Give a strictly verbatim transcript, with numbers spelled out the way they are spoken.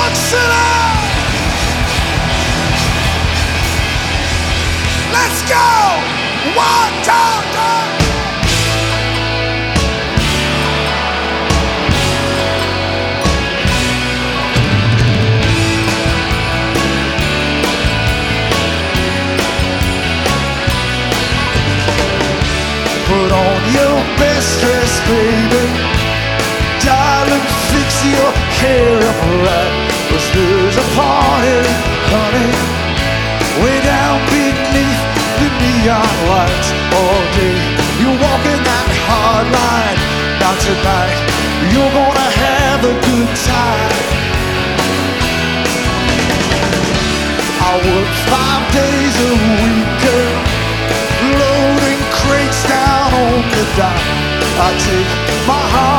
City! Let's go! One, two, three! Put on your best dress, baby. Darling, fix your hair up right. 'Cause there's a party, honey, way down beneath the neon lights. All day you're walking that hard line. Now tonight you're gonna have a good time. I work five days a week, girl, loading crates down on the dock. I take my heart